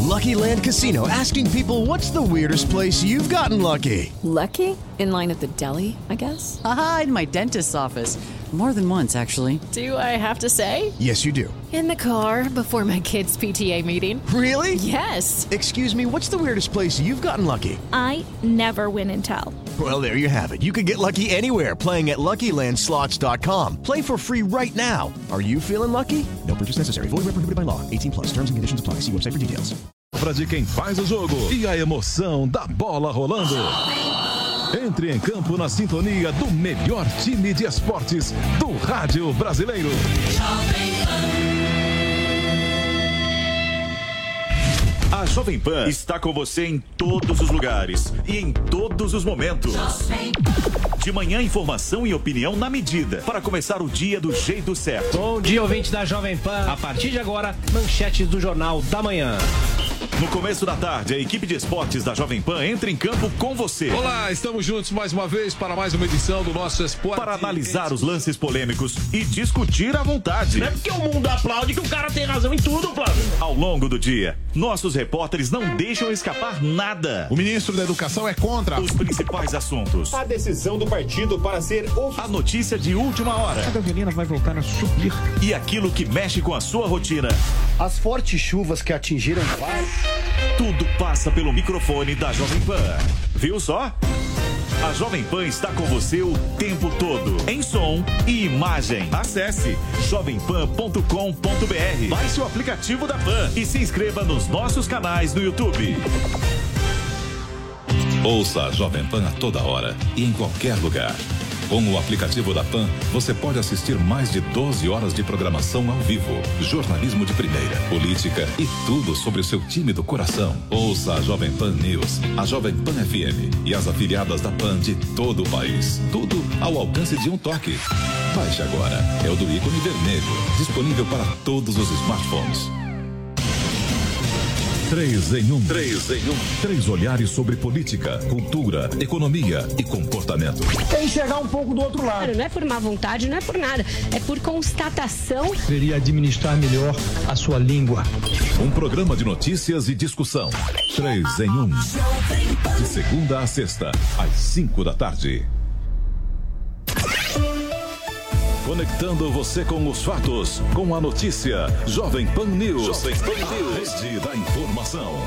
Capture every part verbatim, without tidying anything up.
Lucky Land Casino, asking people, what's the weirdest place you've gotten lucky? Lucky? In line at the deli, I guess? Aha, in my dentist's office. More than once, actually. Do I have to say? Yes, you do. In the car before my kids' P T A meeting. Really? Yes. Excuse me, what's the weirdest place you've gotten lucky? I never win and tell. Well, there you have it. You can get lucky anywhere, playing at Lucky Land Slots dot com. Play for free right now. Are you feeling lucky? No purchase necessary. Void where prohibited by law. eighteen plus. Terms and conditions apply. See website for details. De quem faz o jogo e a emoção da bola rolando. Entre em campo na sintonia do melhor time de esportes do rádio brasileiro. A Jovem Pan está com você em todos os lugares e em todos os momentos. De manhã, informação e opinião na medida, para começar o dia do jeito certo. Bom dia, ouvinte da Jovem Pan. A partir de agora, manchetes do Jornal da Manhã. No começo da tarde, a equipe de esportes da Jovem Pan entra em campo com você. Olá, estamos juntos mais uma vez para mais uma edição do nosso Esporte. Para analisar os lances polêmicos e discutir à vontade. Não é porque o mundo aplaude que o cara tem razão em tudo, Flávio. Ao longo do dia, nossos repórteres não deixam escapar nada. O ministro da Educação é contra os principais assuntos. A decisão do partido para ser a notícia de última hora. A gasolina vai voltar a subir. E aquilo que mexe com a sua rotina. As fortes chuvas que atingiram vários. Tudo passa pelo microfone da Jovem Pan. Viu só? A Jovem Pan está com você o tempo todo, em som e imagem. Acesse jovem pan ponto com ponto b r, baixe o aplicativo da Pan e se inscreva nos nossos canais no YouTube. Ouça a Jovem Pan a toda hora e em qualquer lugar. Com o aplicativo da Pan, você pode assistir mais de doze horas de programação ao vivo, jornalismo de primeira, política e tudo sobre o seu time do coração. Ouça a Jovem Pan News, a Jovem Pan F M e as afiliadas da Pan de todo o país. Tudo ao alcance de um toque. Baixe agora, é o do ícone vermelho, disponível para todos os smartphones. Três em um. Três em um. Três olhares sobre política, cultura, economia e comportamento. Tem que chegar um pouco do outro lado. Não é por má vontade, não é por nada. É por constatação. Seria administrar melhor a sua língua. Um programa de notícias e discussão. Três em um. De segunda a sexta, às cinco da tarde. Conectando você com os fatos, com a notícia. Jovem Pan News. Jovem Pan News. A rede da informação.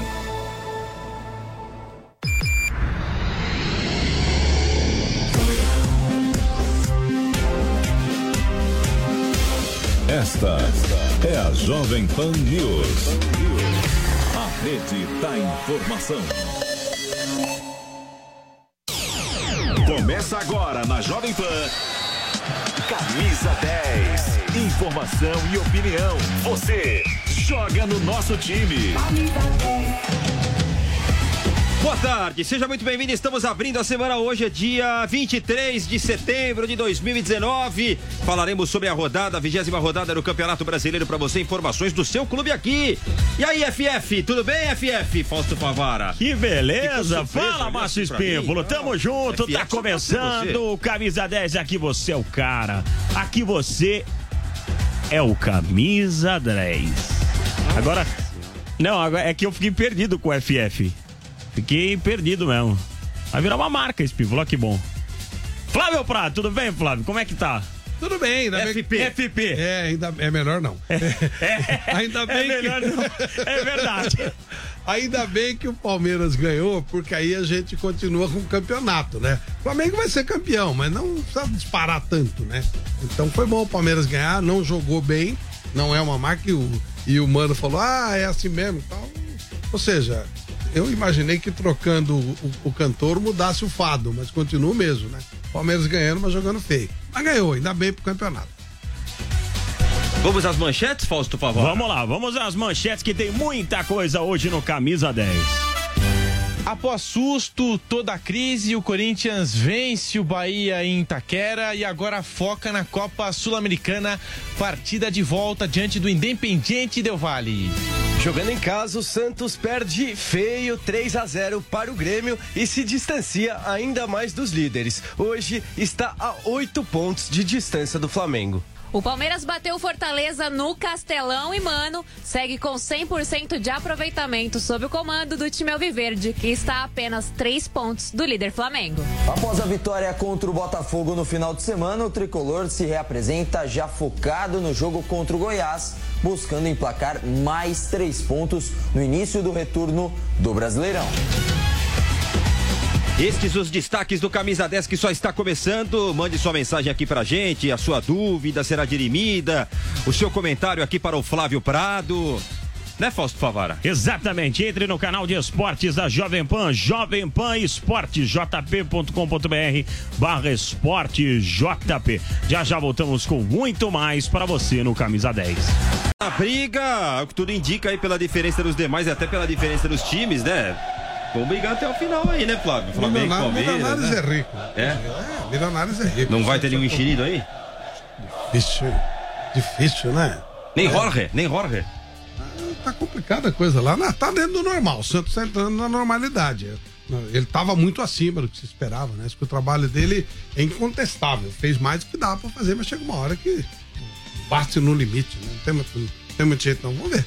Esta é a Jovem Pan News. A rede da informação. Começa agora na Jovem Pan. Camisa dez. Informação e opinião. Você joga no nosso time. Boa tarde, seja muito bem-vindo. Estamos abrindo a semana. Hoje é dia vinte e três de setembro de dois mil e dezenove. Falaremos sobre a rodada, a vigésima rodada do Campeonato Brasileiro para você. Informações do seu clube aqui. E aí, F F, tudo bem, F F? Fausto Favara. Que beleza. Fala, Márcio Espínvulo. Tamo junto, F F, tá começando o Camisa dez. Aqui você é o cara. Aqui você é o Camisa dez. Agora, não, agora é que eu fiquei perdido com o F F. Fiquei perdido mesmo. Vai virar uma marca, Espínvulo, olha que bom. Flávio Prato, tudo bem, Flávio? Como é que tá? Tudo bem, ainda F P. bem. F P. É, ainda é melhor não. É, é, ainda bem é melhor que... não. É verdade. Ainda bem que o Palmeiras ganhou, porque aí a gente continua com o campeonato, né? O Flamengo vai ser campeão, mas não precisa disparar tanto, né? Então foi bom o Palmeiras ganhar, não jogou bem, não é uma marca e o, e o Mano falou, ah, é assim mesmo e tal. Ou seja, eu imaginei que trocando o, o, o cantor mudasse o fado, mas continua o mesmo, né? Palmeiras ganhando, mas jogando feio. Mas ganhou, ainda bem pro campeonato. Vamos às manchetes, Fausto Favara? Vamos lá, vamos às manchetes que tem muita coisa hoje no Camisa dez. Após susto, toda a crise, o Corinthians vence o Bahia em Itaquera e agora foca na Copa Sul-Americana, partida de volta diante do Independiente Del Valle. Jogando em casa, o Santos perde feio três a zero para o Grêmio e se distancia ainda mais dos líderes. Hoje está a oito pontos de distância do Flamengo. O Palmeiras bateu o Fortaleza no Castelão e, mano, segue com cem por cento de aproveitamento sob o comando do time alviverde, que está a apenas três pontos do líder Flamengo. Após a vitória contra o Botafogo no final de semana, o tricolor se reapresenta já focado no jogo contra o Goiás, buscando emplacar mais três pontos no início do retorno do Brasileirão. Estes os destaques do Camisa dez que só está começando. Mande sua mensagem aqui pra gente, a sua dúvida será dirimida, o seu comentário aqui para o Flávio Prado. Né, Fausto Favara? Exatamente, entre no canal de esportes da Jovem Pan, Jovem Pan Esportes, jp ponto com ponto br barra esporte jp. Já já voltamos com muito mais para você no Camisa dez. A briga, o que tudo indica aí pela diferença dos demais e até pela diferença dos times, né? Vamos brigar até o final aí, né, Flávio? Flamengo, Palmeiras, Milionários né? é rico. É? É, Milionários é rico. Não vai ter nenhum enxerido aí? Difícil, difícil, né? Nem é. Jorge, nem Jorge. Tá complicada a coisa lá. Não, tá dentro do normal. O Santos tá entrando na normalidade. Ele tava muito acima do que se esperava, né? Acho que o trabalho dele é incontestável. Fez mais do que dava pra fazer, mas chega uma hora que bate no limite, né? Não tem, não tem muito jeito não. Vamos ver.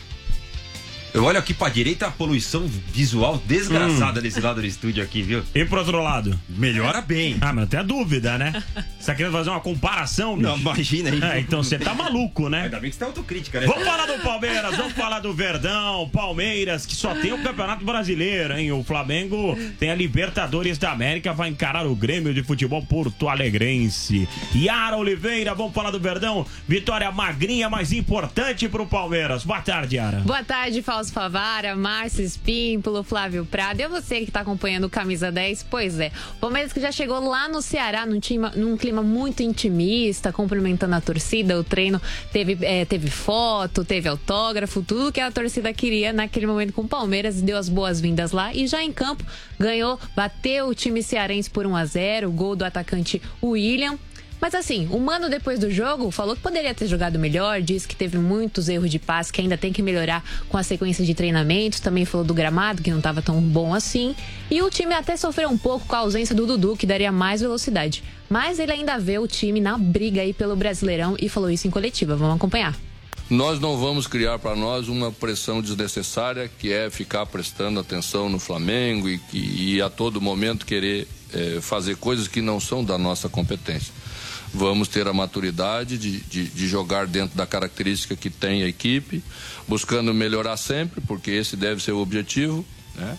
Eu olho aqui pra direita, a poluição visual desgraçada hum. desse lado do estúdio aqui, viu? E pro outro lado? Melhora bem. Ah, mas não tem dúvida, né? Você tá querendo fazer uma comparação, bicho? Não, imagina aí. É, então você tá maluco, né? Ainda bem que você tá autocrítica, né? Vamos falar do Palmeiras, vamos falar do Verdão, Palmeiras, que só tem o Campeonato Brasileiro, hein? O Flamengo tem a Libertadores da América, vai encarar o Grêmio de Futebol Porto Alegrense. Yara Oliveira, vamos falar do Verdão, vitória magrinha, mas importante pro Palmeiras. Boa tarde, Yara. Boa tarde, Fausto Favara, Márcio Espímpolo, Flávio Prado. E você que está acompanhando o Camisa dez, pois é. O Palmeiras que já chegou lá no Ceará num, time, num clima muito intimista, cumprimentando a torcida. O treino teve, é, teve foto, teve autógrafo, tudo que a torcida queria naquele momento com o Palmeiras. Deu as boas-vindas lá e já em campo ganhou, bateu o time cearense por um a zero, o gol do atacante William. Mas assim, o Mano depois do jogo falou que poderia ter jogado melhor, disse que teve muitos erros de passe, que ainda tem que melhorar com a sequência de treinamentos, também falou do gramado, que não estava tão bom assim, e o time até sofreu um pouco com a ausência do Dudu, que daria mais velocidade, mas ele ainda vê o time na briga aí pelo Brasileirão e falou isso em coletiva. Vamos acompanhar. Nós não vamos criar para nós uma pressão desnecessária, que é ficar prestando atenção no Flamengo e, que, e a todo momento querer é, fazer coisas que não são da nossa competência. Vamos ter a maturidade de, de, de jogar dentro da característica que tem a equipe, buscando melhorar sempre, porque esse deve ser o objetivo, né?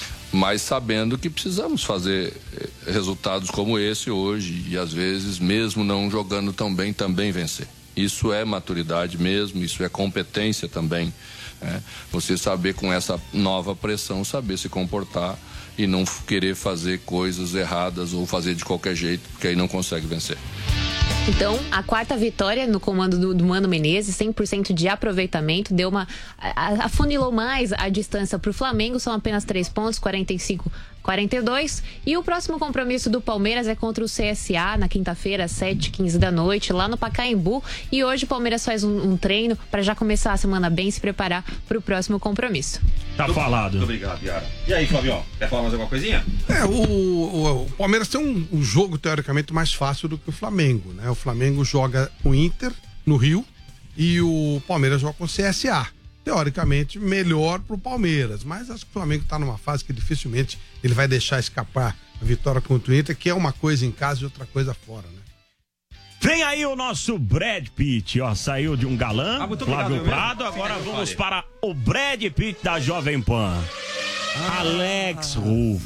Mas sabendo que precisamos fazer resultados como esse hoje e às vezes, mesmo não jogando tão bem, também vencer. Isso é maturidade mesmo, isso é competência também, né? Você saber com essa nova pressão, saber se comportar e não querer fazer coisas erradas ou fazer de qualquer jeito, porque aí não consegue vencer. Então, a quarta vitória no comando do, do Mano Menezes, cem por cento de aproveitamento, deu uma a, afunilou mais a distância para o Flamengo, são apenas três pontos, quarenta e cinco a quarenta e dois. E o próximo compromisso do Palmeiras é contra o C S A na quinta-feira, às sete e quinze da noite, lá no Pacaembu. E hoje o Palmeiras faz um, um treino para já começar a semana bem e se preparar para o próximo compromisso. Tá muito, falado. Muito obrigado, Yara. E aí, Fabio, quer falar mais alguma coisinha? É, o, o, o Palmeiras tem um, um jogo teoricamente mais fácil do que o Flamengo, né? O Flamengo joga o Inter no Rio e o Palmeiras joga com o C S A. Teoricamente, melhor pro Palmeiras, mas acho que o Flamengo tá numa fase que dificilmente ele vai deixar escapar a vitória contra o Inter, que é uma coisa em casa e outra coisa fora, né? Vem aí o nosso Brad Pitt, ó, saiu de um galã, ah, Flávio Prado, agora Sim, vamos para o Brad Pitt da Jovem Pan. Ah, Alex Ruffo.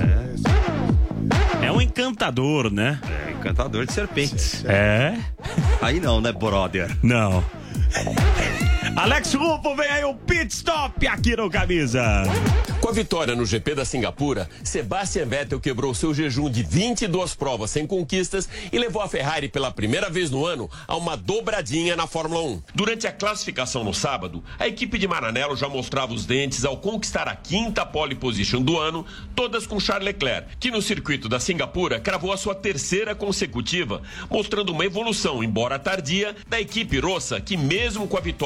É. é um encantador, né? É, encantador de serpentes. É? Aí não, né, brother? Não. Alex Ruffo, vem aí o pit stop aqui no Camisa. Com a vitória no G P da Singapura, Sebastian Vettel quebrou seu jejum de vinte e duas provas sem conquistas e levou a Ferrari pela primeira vez no ano a uma dobradinha na Fórmula um. Durante a classificação no sábado, a equipe de Maranello já mostrava os dentes ao conquistar a quinta pole position do ano, todas com Charles Leclerc, que no circuito da Singapura cravou a sua terceira consecutiva, mostrando uma evolução, embora tardia, da equipe rossa, que mesmo com a vitória do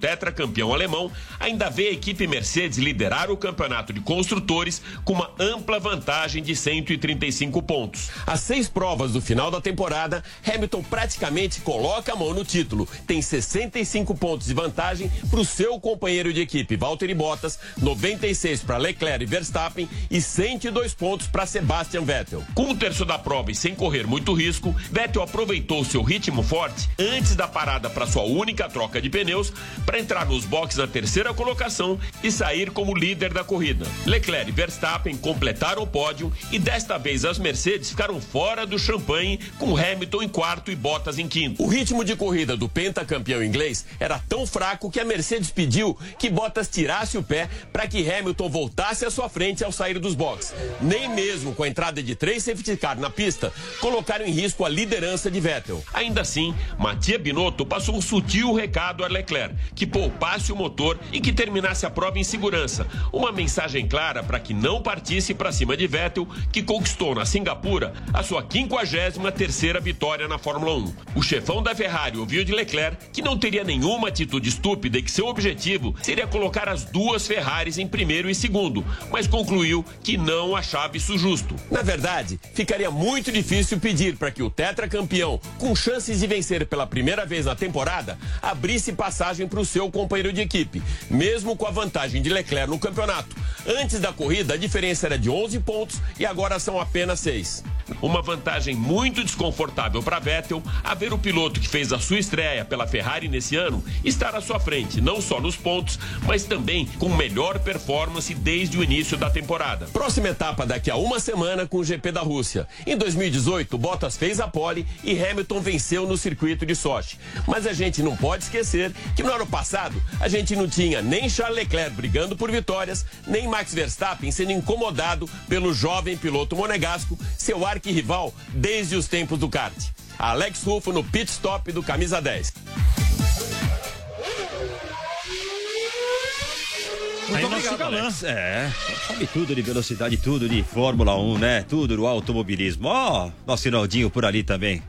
tetracampeão alemão, ainda vê a equipe Mercedes liderar o campeonato de construtores com uma ampla vantagem de cento e trinta e cinco pontos. Às seis provas do final da temporada, Hamilton praticamente coloca a mão no título. Tem sessenta e cinco pontos de vantagem para o seu companheiro de equipe, Valtteri Bottas, noventa e seis para Leclerc e Verstappen e cento e dois pontos para Sebastian Vettel. Com um terço da prova e sem correr muito risco, Vettel aproveitou seu ritmo forte antes da parada para sua única troca de pneus para entrar nos boxes na terceira colocação e sair como líder da corrida. Leclerc e Verstappen completaram o pódio e desta vez as Mercedes ficaram fora do champanhe, com Hamilton em quarto e Bottas em quinto. O ritmo de corrida do pentacampeão inglês era tão fraco que a Mercedes pediu que Bottas tirasse o pé para que Hamilton voltasse à sua frente ao sair dos boxes. Nem mesmo com a entrada de três safety car na pista, colocaram em risco a liderança de Vettel. Ainda assim, Mattia Binotto passou um sutil recado a Leclerc, que poupasse o motor e que terminasse a prova em segurança. Uma mensagem clara para que não partisse para cima de Vettel, que conquistou na Singapura a sua quinquagésima terceira vitória na Fórmula um. O chefão da Ferrari ouviu de Leclerc que não teria nenhuma atitude estúpida e que seu objetivo seria colocar as duas Ferraris em primeiro e segundo, mas concluiu que não achava isso justo. Na verdade, ficaria muito difícil pedir para que o tetracampeão, com chances de vencer pela primeira vez na temporada, abrisse passagem para o seu companheiro de equipe, mesmo com a vantagem de Leclerc no campeonato. Antes da corrida, a diferença era de onze pontos e agora são apenas seis. Uma vantagem muito desconfortável para Vettel, a ver o piloto que fez a sua estreia pela Ferrari nesse ano estar à sua frente, não só nos pontos, mas também com melhor performance desde o início da temporada. Próxima etapa daqui a uma semana com o G P da Rússia. Em dois mil e dezoito, Bottas fez a pole e Hamilton venceu no circuito de Sochi. Mas a gente não pode esquecer que no ano passado a gente não tinha nem Charles Leclerc brigando por vitórias, nem Max Verstappen sendo incomodado pelo jovem piloto monegasco, seu arquirrival desde os tempos do kart. Alex Rufo no pit stop do Camisa dez. Muito obrigado, Alex. É, sabe tudo de velocidade, tudo de Fórmula um, né? Tudo do automobilismo. Ó, oh, nosso Rinaldinho por ali também.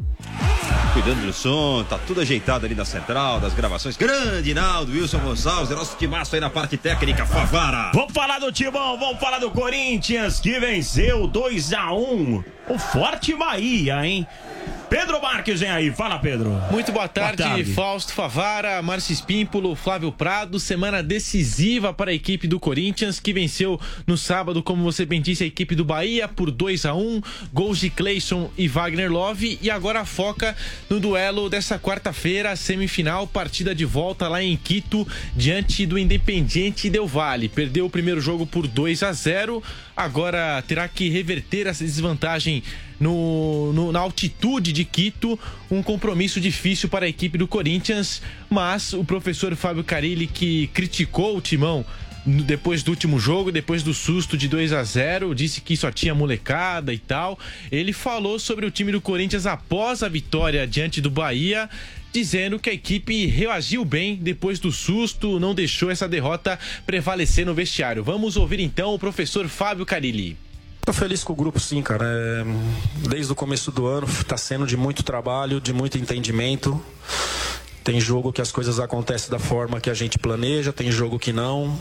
Cuidando do som, tá tudo ajeitado ali na central, das gravações. Grande Naldo, Wilson Gonçalves, nosso timaço aí na parte técnica, Favara. Vamos falar do Timão, vamos falar do Corinthians, que venceu dois a um o Forte Bahia, hein? Pedro Marques vem aí, fala Pedro. Muito boa tarde, boa tarde. Fausto Favara, Márcio Espímpolo, Flávio Prado. Semana decisiva para a equipe do Corinthians, que venceu no sábado, como você bem disse, a equipe do Bahia por dois a um, gols de Cleison e Wagner Love, e agora foca no duelo dessa quarta-feira, semifinal, partida de volta lá em Quito, diante do Independiente Del Valle. Perdeu o primeiro jogo por dois a zero, agora terá que reverter essa desvantagem No, no, na altitude de Quito, um compromisso difícil para a equipe do Corinthians, mas o professor Fábio Carilli, que criticou o Timão depois do último jogo, depois do susto de dois a zero, disse que só tinha molecada e tal, ele falou sobre o time do Corinthians após a vitória diante do Bahia, dizendo que a equipe reagiu bem depois do susto, não deixou essa derrota prevalecer no vestiário. Vamos ouvir então o professor Fábio Carilli. Tô feliz com o grupo, sim, cara. É, desde o começo do ano tá sendo de muito trabalho, de muito entendimento. Tem jogo que as coisas acontecem da forma que a gente planeja, tem jogo que não.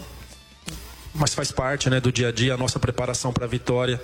Mas faz parte, né, do dia a dia, a nossa preparação para a vitória.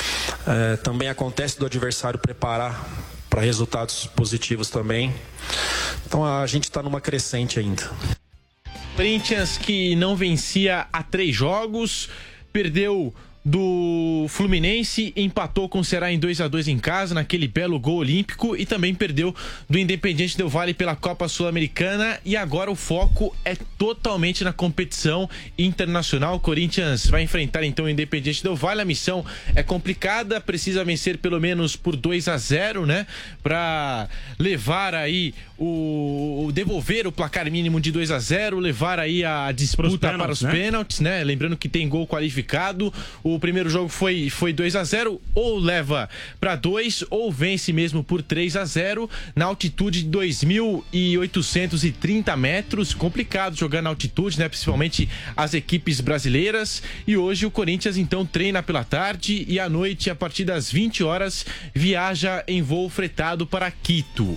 É, também acontece do adversário preparar para resultados positivos também. Então a gente está numa crescente ainda. Corinthians, que não vencia há três jogos, perdeu do Fluminense, empatou com o Ceará em dois a dois em casa, naquele belo gol olímpico, e também perdeu do Independiente Del Valle pela Copa Sul-Americana, e agora o foco é totalmente na competição internacional. O Corinthians vai enfrentar então o Independiente Del Valle. A missão é complicada, precisa vencer pelo menos por dois a zero, né, para levar aí o, o devolver o placar mínimo de dois a zero, levar aí a disputa para os pênaltis, né? né? Lembrando que tem gol qualificado. O primeiro jogo foi, foi dois a zero, ou leva para dois, ou vence mesmo por três a zero, na altitude de dois mil oitocentos e trinta metros. Complicado jogar na altitude, né? Principalmente as equipes brasileiras. E hoje o Corinthians então treina pela tarde e à noite, a partir das vinte horas, viaja em voo fretado para Quito.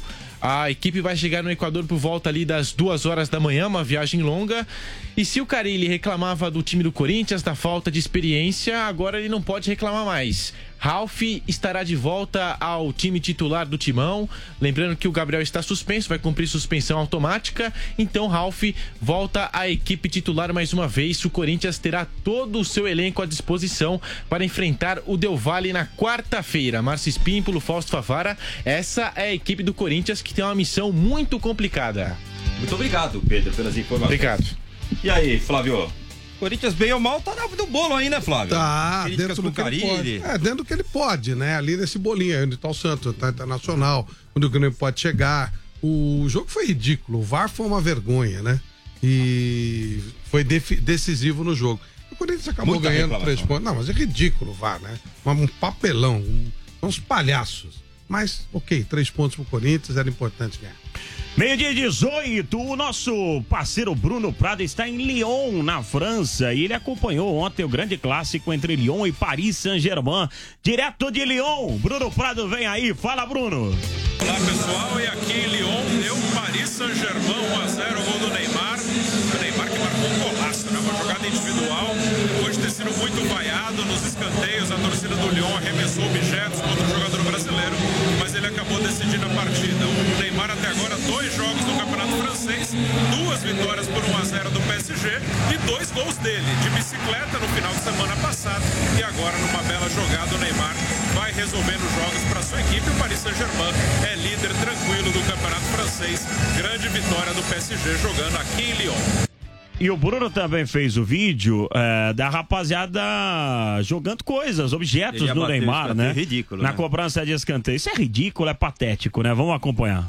A equipe vai chegar no Equador por volta ali das duas horas da manhã, uma viagem longa. E se o Carille reclamava do time do Corinthians, da falta de experiência, agora ele não pode reclamar mais. Ralf estará de volta ao time titular do Timão. Lembrando que o Gabriel está suspenso, vai cumprir suspensão automática. Então Ralf volta à equipe titular mais uma vez. O Corinthians terá todo o seu elenco à disposição para enfrentar o Del Valle na quarta-feira. Márcio Espímpolo, Fausto Favara. Essa é a equipe do Corinthians que tem uma missão muito complicada. Muito obrigado, Pedro, pelas informações. Obrigado. E aí, Flávio? Corinthians, bem ou mal, tá no bolo aí, né, Flávio? Tá, dentro do que ele pode. É, dentro do que ele pode, né? Ali nesse bolinho aí, onde tá o Santos, tá Internacional, onde o Grêmio pode chegar. O jogo foi ridículo, o V A R foi uma vergonha, né? E foi decisivo no jogo. O Corinthians acabou Muita ganhando três pontos. Não, mas é ridículo o V A R, né? Um papelão, um, uns palhaços. Mas, ok, três pontos pro Corinthians, era importante ganhar. Meio-dia dezoito, o nosso parceiro Bruno Prado está em Lyon, na França, e ele acompanhou ontem o grande clássico entre Lyon e Paris Saint-Germain. Direto de Lyon, Bruno Prado vem aí, fala Bruno. Olá pessoal, e aqui em Lyon deu Paris Saint-Germain um a zero, gol do Neymar. O Neymar que marcou um golaço, né? Uma jogada individual, depois de ter sido muito vaiado nos escanteios, a torcida do Lyon arremessou objetos contra o jogador brasileiro, mas ele acabou decidindo a partida. O Neymar até agora dois jogos no Campeonato Francês, duas vitórias por um a zero do P S G e dois gols dele, de bicicleta no final de semana passado, e agora numa bela jogada o Neymar vai resolvendo jogos para sua equipe. O Paris Saint-Germain é líder tranquilo do Campeonato Francês, grande vitória do P S G jogando aqui em Lyon. E o Bruno também fez o vídeo é, da rapaziada jogando coisas, objetos do Neymar, né? É ridículo, Na né? cobrança de escanteio. Isso é ridículo, é patético, né? Vamos acompanhar.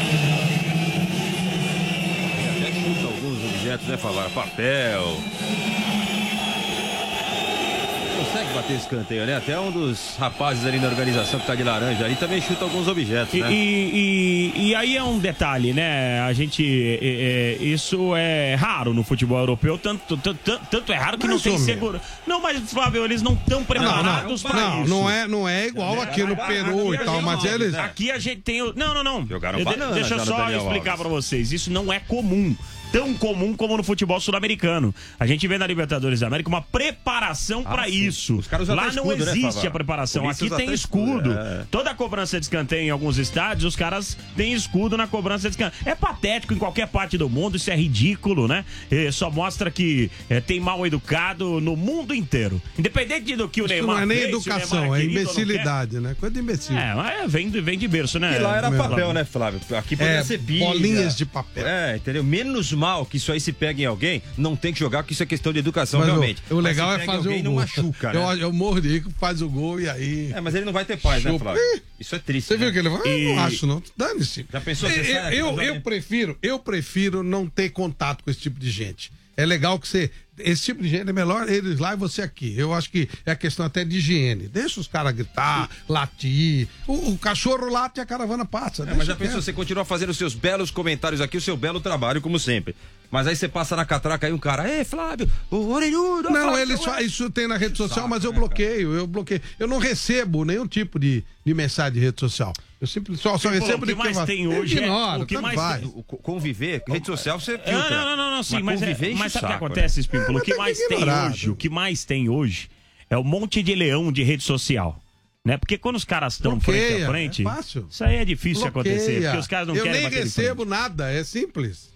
Até chuta alguns objetos, né, Favara? Papel. Consegue bater escanteio, né? Até um dos rapazes ali na organização que tá de laranja ali também chuta alguns objetos, E, né? e, e, e aí é um detalhe, né? A gente. É, é, isso é raro no futebol europeu, tanto, tanto, tanto é raro que Mais não ou tem menos. seguro. Não, mas, Flávio, eles não estão preparados não, para não, isso. não é, não é igual aqui no Peru Aqui e a tal, gente- mas eles. Aqui a gente tem. o- Não, não, não. Jogaram De- banana Deixa eu já no só Daniel explicar Alves. pra vocês. Isso não é comum. Tão comum como no futebol sul-americano. A gente vê na Libertadores da América uma preparação Ah, pra sim. isso. Os caras usam Lá até não escudo, né, existe Favara? a preparação. Polícia Aqui usa tem até escudo. escudo, é. Toda a cobrança de escanteio em alguns estádios, os caras têm escudo na cobrança de escanteio. É patético em qualquer parte do mundo, isso é ridículo, né? E só mostra que é, tem mal educado no mundo inteiro. Independente do que o Isso Neymar não é nem fez, se o educação, Neymar é querido ou não imbecilidade, né? Coisa de imbecil. quer. É, mas vem, vem de berço, né? E lá era meu papel, Flávio? né, Flávio? Aqui podia É, ser pilha. bolinhas de papel. É, entendeu? Menos mal que isso aí se pega em alguém, não tem que jogar, porque isso é questão de educação, Mas o- realmente. o, legal Mas é se pega fazer alguém, o não gol. machuca, né? Eu, eu morro de rir que faz o gol e aí. É, mas ele não vai ter paz, né, Chupa. Flávio? Ih, Isso é triste. Você né? viu que ele vai? Eu não acho, não. Dane-se. Já pensou que você Eu, sai aqui eu, no eu Jovem- prefiro, eu prefiro não ter contato com esse tipo de gente. É legal que você. Esse tipo de gente é melhor eles lá e você aqui. Eu acho que é questão até de higiene. Deixa os caras gritar, latir. O, o cachorro late e a caravana passa. É, Deixa mas já quieto. pensou, você continua fazendo os seus belos comentários aqui, o seu belo trabalho, como sempre. Mas aí você passa na catraca aí um cara, ei, Flávio, o orelhudo. Não, Flávio, eles seu fa- isso tem na rede social, Saco, mas eu né, bloqueio, eu bloqueio. Eu não recebo nenhum tipo de, de mensagem de rede social. Eu simples, só, só Pô, recebo o que de mais quem tem vai- hoje é- Ignoro, o que tanto mais faz. tem- O co- Conviver, rede social você filtra. Não, não, não, não, sim, mas, é, conviver enche mas sabe o que saco, acontece, né? Espímpolo? É, O mas que tem mais que tem ignorar, hoje, né? o que mais tem hoje é um monte de leão de rede social. Né? Porque quando os caras estão frente Bloqueia, a frente, é fácil. isso aí é difícil de Bloqueia. acontecer, porque os caras não eu querem nem bater de recebo nada, é simples.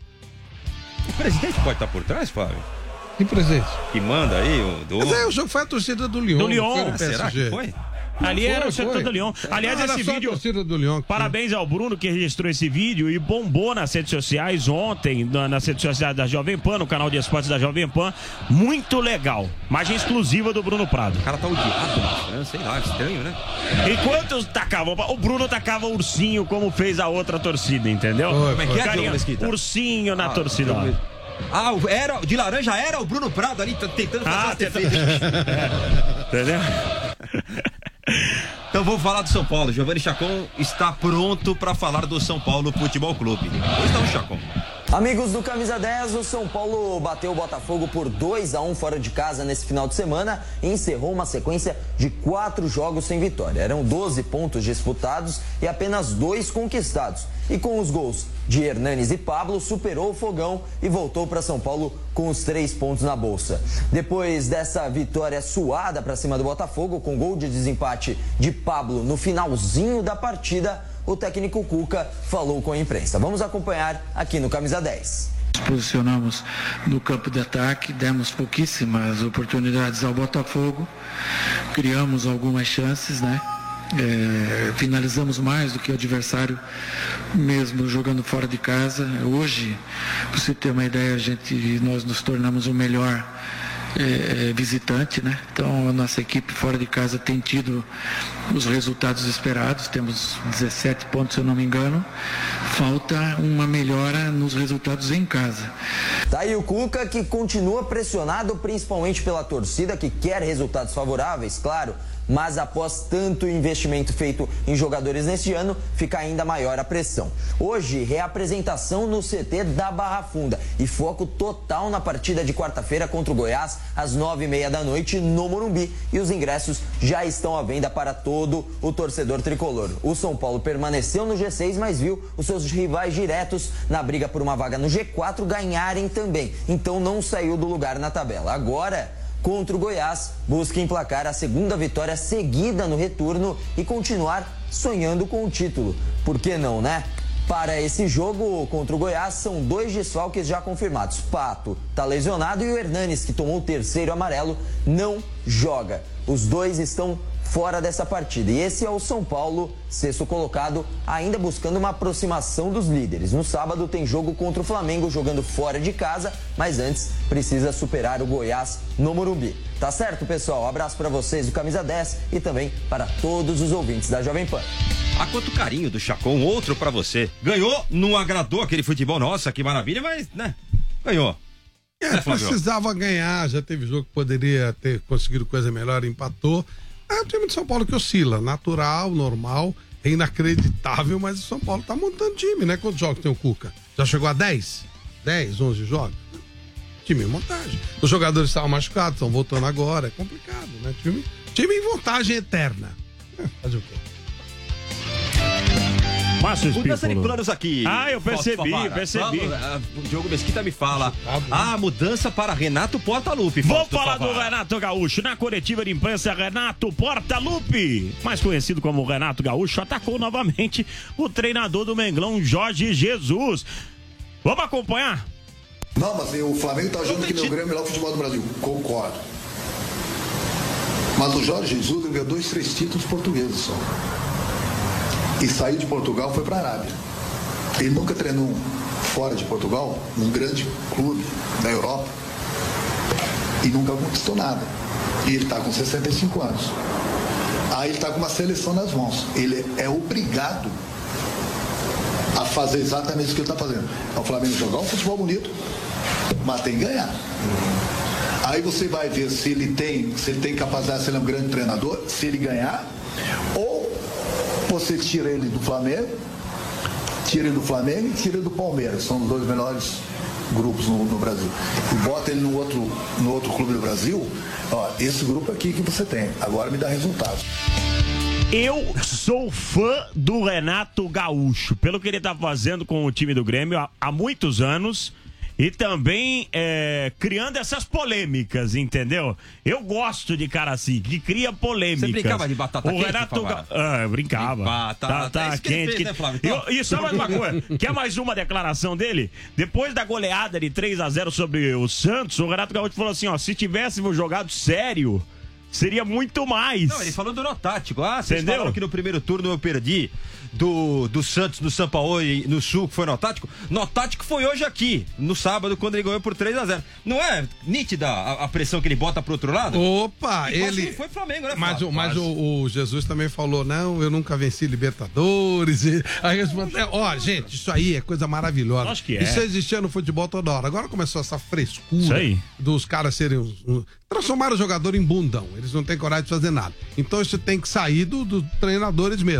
O presidente pode estar por trás, Flávio? Que presente? Que manda aí o do. Mas é, o jogo foi a torcida do Lyon. Do não Lyon. foi do Ah, P S G. será que foi? Ali Foi, era o setor foi. do Lyon. Aliás, Não, era esse só a vídeo. torcida do Lyon. Parabéns ao Bruno que registrou esse vídeo e bombou nas redes sociais ontem, na- nas redes sociais da Jovem Pan, no canal de esportes da Jovem Pan. Muito legal. Imagem exclusiva do Bruno Prado. O cara tá odiado na França, sei lá, estranho, né? Enquanto tacava, o Bruno tacava ursinho como fez a outra torcida, entendeu? Foi, Como é que é, Carinha, Diogo Mesquita? ursinho na Ah, torcida. Diogo Mes- Ah, o- era, de laranja era o Bruno Prado ali, t- tentando fazer Ah, as tentando- defesas. Entendeu? Então vamos falar do São Paulo. Giovanni Chacon está pronto para falar do São Paulo Futebol Clube. Pois não, Chacon. Amigos do Camisa dez, o São Paulo bateu o Botafogo por dois a um fora de casa nesse final de semana e encerrou uma sequência de quatro jogos sem vitória. Eram doze pontos disputados e apenas dois conquistados. E com os gols de Hernanes e Pablo, superou o Fogão e voltou para São Paulo com os três pontos na bolsa. Depois dessa vitória suada para cima do Botafogo, com gol de desempate de Pablo no finalzinho da partida, o técnico Cuca falou com a imprensa. Vamos acompanhar aqui no Camisa dez. Nos posicionamos no campo de ataque, demos pouquíssimas oportunidades ao Botafogo, criamos algumas chances, né? É, finalizamos mais do que o adversário, mesmo jogando fora de casa. Hoje, para você ter uma ideia, a gente, nós nos tornamos o melhor É, visitante, né? Então a nossa equipe fora de casa tem tido os resultados esperados, temos dezessete pontos, se eu não me engano. Falta uma melhora nos resultados em casa. Tá aí o Cuca, que continua pressionado principalmente pela torcida, que quer resultados favoráveis, claro, mas após tanto investimento feito em jogadores neste ano, fica ainda maior a pressão. Hoje, reapresentação no C T da Barra Funda e foco total na partida de quarta-feira contra o Goiás, às nove e meia da noite, no Morumbi. E os ingressos já estão à venda para todo o torcedor tricolor. O São Paulo permaneceu no G seis, mas viu os seus rivais diretos na briga por uma vaga no G quatro ganharem também. Então não saiu do lugar na tabela. Agora, contra o Goiás, busca emplacar a segunda vitória seguida no retorno e continuar sonhando com o título. Por que não, né? Para esse jogo contra o Goiás, são dois desfalques já confirmados. Pato tá lesionado e o Hernanes, que tomou o terceiro amarelo, não joga. Os dois estão fora dessa partida. E esse é o São Paulo, sexto colocado, ainda buscando uma aproximação dos líderes. No sábado tem jogo contra o Flamengo, jogando fora de casa, mas antes precisa superar o Goiás no Morumbi. Tá certo, pessoal? Um abraço para vocês do Camisa dez e também para todos os ouvintes da Jovem Pan. Ah, quanto carinho do Chacon, outro para você. Ganhou, não agradou aquele futebol, nossa, que maravilha, mas, né, ganhou. É, é precisava ganhar, já teve jogo que poderia ter conseguido coisa melhor, empatou. É o time de São Paulo que oscila, natural, normal, é inacreditável, mas o São Paulo tá montando time, né? Quantos jogos tem o Cuca? Já chegou a dez? dez, onze jogos? Time em montagem. Os jogadores estavam machucados, estão voltando agora, é complicado, né? Time, time em vantagem eterna. É, fazer o quê? Márcio Mudança de planos aqui. Ah, eu percebi, percebi. O Diogo Mesquita me fala. Ah, mudança para Renato Portaluppi. Vou falar do Renato Gaúcho. Na coletiva de imprensa, Renato Portaluppi, mais conhecido como Renato Gaúcho, atacou novamente o treinador do Menglão, Jorge Jesus. Vamos acompanhar? Não, mas o Flamengo tá achando que nem o Grêmio é o melhor futebol do Brasil. Concordo. Mas o Jorge Jesus ganhou dois, três títulos portugueses só. E saiu de Portugal, foi para a Arábia. Ele nunca treinou fora de Portugal, num grande clube da Europa, e nunca conquistou nada. E ele está com sessenta e cinco anos. Aí ele está com uma seleção nas mãos. Ele é obrigado a fazer exatamente isso que ele está fazendo. É o Flamengo jogar um futebol bonito, mas tem que ganhar. Aí você vai ver se ele tem, se ele tem capacidade, se ele é um grande treinador, se ele ganhar, ou você tira ele do Flamengo, tira ele do Flamengo e tira ele do Palmeiras. São os dois melhores grupos no, no Brasil. E bota ele no outro, no outro clube do Brasil. Ó, esse grupo aqui que você tem. Agora me dá resultados. Eu sou fã do Renato Gaúcho, pelo que ele tá fazendo com o time do Grêmio há, há muitos anos. E também é, criando essas polêmicas, entendeu? Eu gosto de cara assim, que cria polêmicas. Você brincava de batata o quente, Renato Ga... Ah, eu brincava. Batata tá, tá quente. Fez, que... né, e, e só mais uma coisa, quer mais uma declaração dele? Depois da goleada de três a zero sobre o Santos, o Renato Gaúcho falou assim, ó, se tivéssemos jogado sério, seria muito mais. Não, ele falou do nó tático. Ah, vocês entendeu? falaram que no primeiro turno eu perdi do, do Santos no São Paulo e no Sul, que foi nó tático. Nó tático foi hoje aqui, no sábado, quando ele ganhou por três a zero. Não é nítida a, a pressão que ele bota pro outro lado? Opa, e ele... Não foi Flamengo, né, Mas, o, mas o, o Jesus também falou, não, eu nunca venci Libertadores. E... Aí responde, ó, gente, isso aí é coisa maravilhosa. Acho que é. Isso existia no futebol toda hora. Agora começou essa frescura dos caras serem... Um, um, transformar o jogador em bundão. Eles não têm coragem de fazer nada. Então isso tem que sair dos do treinadores mesmo.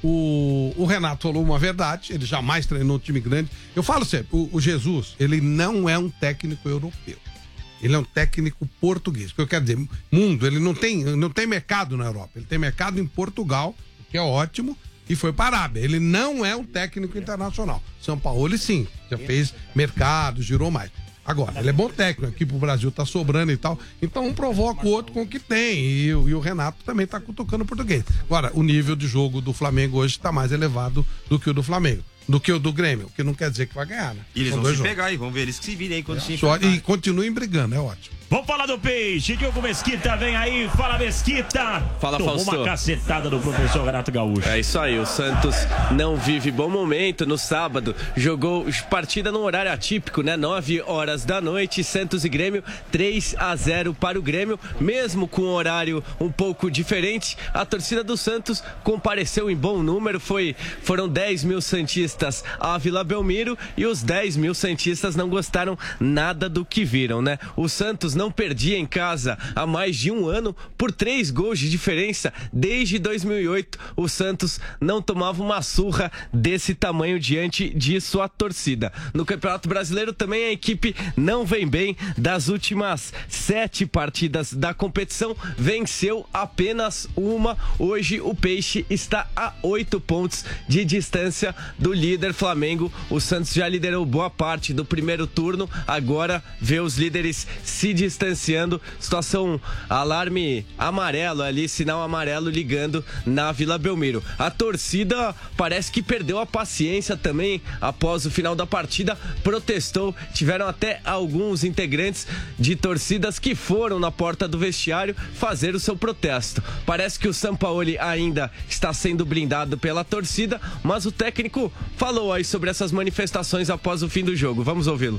O, o Renato falou uma verdade, ele jamais treinou um time grande. Eu falo sempre, o, o Jesus, ele não é um técnico europeu. Ele é um técnico português. O que eu quero dizer, mundo, ele não tem, não tem mercado na Europa. Ele tem mercado em Portugal, que é ótimo, e foi para a Arábia. Ele não é um técnico internacional. São Paulo, sim, já fez mercado, girou mais. Agora, ele é bom técnico, aqui pro Brasil tá sobrando e tal, então um provoca o outro com o que tem, e, e o Renato também tá cutucando o português. Agora, o nível de jogo do Flamengo hoje tá mais elevado do que o do Flamengo, do que o do Grêmio, o que não quer dizer que vai ganhar, né? E eles São vão se jogos. pegar aí, vamos ver eles que se virem aí quando É, se só, enfrentar. e continuem brigando, é ótimo. Vamos falar do Peixe. Diogo Mesquita vem aí. Fala, Mesquita. Fala, Tomou Fausto. uma cacetada do professor Renato Gaúcho. É isso aí, o Santos não vive bom momento no sábado. Jogou partida num horário atípico, né? nove horas da noite, Santos e Grêmio, três a zero para o Grêmio. Mesmo com um horário um pouco diferente, a torcida do Santos compareceu em bom número. Foi, foram dez mil santistas à Vila Belmiro e os dez mil santistas não gostaram nada do que viram, né? O Santos não perdia em casa há mais de um ano por três gols de diferença. Desde dois mil e oito, o Santos não tomava uma surra desse tamanho diante de sua torcida. No Campeonato Brasileiro também a equipe não vem bem. Das últimas sete partidas da competição, venceu apenas uma. Hoje o Peixe está a oito pontos de distância do líder Flamengo. O Santos já liderou boa parte do primeiro turno, agora vê os líderes se distanciando. Situação, alarme amarelo ali, sinal amarelo ligando na Vila Belmiro. A torcida parece que perdeu a paciência também após o final da partida, protestou. Tiveram até alguns integrantes de torcidas que foram na porta do vestiário fazer o seu protesto. Parece que o Sampaoli ainda está sendo blindado pela torcida, mas o técnico falou aí sobre essas manifestações após o fim do jogo. Vamos ouvi-lo.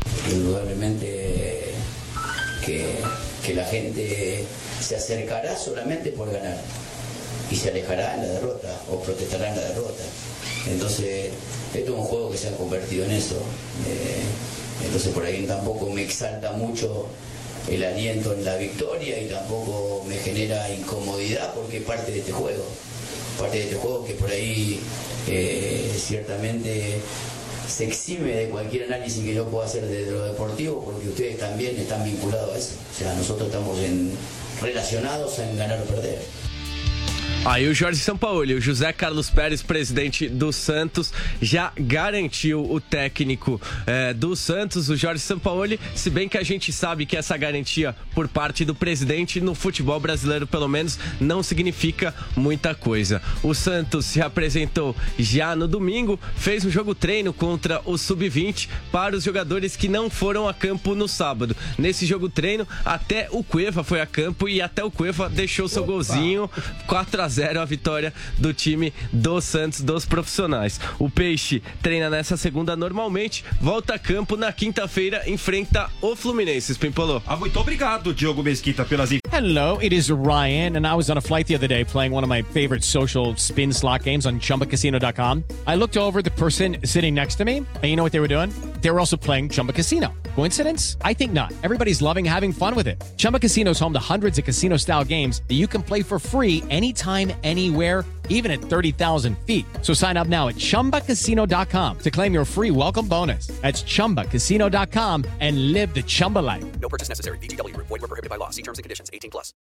Indudablemente que, que la gente se acercará solamente por ganar y se alejará en la derrota o protestará en la derrota. Entonces, esto es un juego que se ha convertido en eso. Eh, entonces, por ahí tampoco me exalta mucho el aliento en la victoria y tampoco me genera incomodidad porque es parte de este juego. Parte de este juego que por ahí eh, ciertamente se exime de cualquier análisis que yo pueda hacer de lo deportivo, porque ustedes también están vinculados a eso. O sea, nosotros estamos en, relacionados en ganar o perder. Aí o Jorge Sampaoli, o José Carlos Pérez, presidente do Santos, já garantiu o técnico é, do Santos, o Jorge Sampaoli, se bem que a gente sabe que essa garantia por parte do presidente no futebol brasileiro, pelo menos, não significa muita coisa. O Santos se apresentou já no domingo, fez um jogo treino contra o sub vinte para os jogadores que não foram a campo no sábado. Nesse jogo treino, até o Cueva foi a campo e até o Cueva deixou seu Opa. golzinho, quatro a zero a vitória do time do Santos, dos profissionais. O Peixe treina nessa segunda normalmente, volta a campo na quinta-feira, enfrenta o Fluminense. Pimpolô. Ah, muito obrigado, Diogo Mesquita, pelas... Hello, it is Ryan, and I was on a flight the other day playing one of my favorite social spin slot games on Chumba Casino dot com. I looked over at the person sitting next to me, and you know what they were doing? They were also playing Chumba Casino. Coincidence? I think not. Everybody's loving having fun with it. Chumba Casino is home to hundreds of casino-style games that you can play for free anytime, anywhere, even at thirty thousand feet. So sign up now at Chumba Casino dot com to claim your free welcome bonus. That's Chumba Casino dot com and live the Chumba life. No purchase necessary. V G W. Void where prohibited by law. See terms and conditions. eighteen plus.